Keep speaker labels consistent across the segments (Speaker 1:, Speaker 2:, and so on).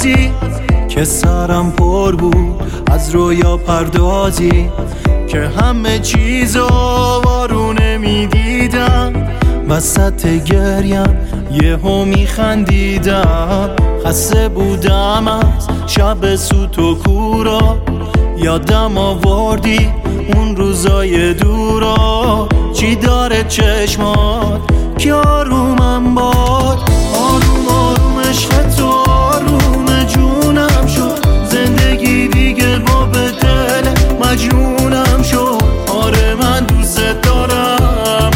Speaker 1: رازی که سرم پر بود از رویا پردازی که همه چیزو وارونه میدیدم وسط گریم یهو میخندیدم خسته بودم از شب سوت و کورا یادم آوردی اون روزای دورا چی داره چشمات که آرومم باد آروم آروم عشق تو آروم جونم شد زندگی دیگه با به دل مجنونم شد آره من دوست دارم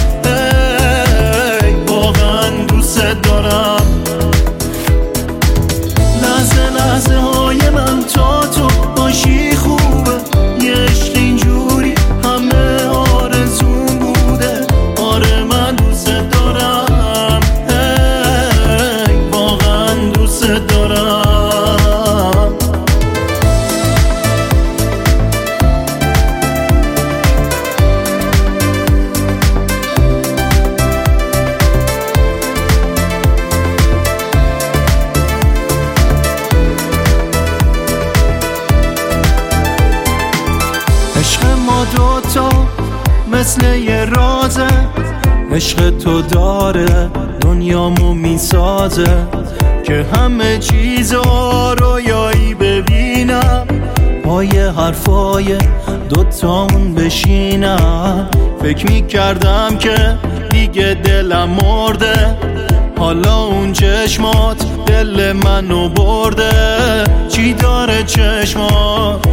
Speaker 1: واقعا دوست دارم لحظه لحظه های من تا تو باشی خوبه یه عشق اینجوری همه آرزوم بوده آره من دوست دارم واقعا دوست دارم عشق ما دوتا مثل یه رازه عشق تو داره دنیامو میسازه که همه چیزا رویایی ببینم پای حرفای دوتامون بشینم فکر میکردم که دیگه دلم مرده حالا اون چشمات دل منو برده چی داره چشمات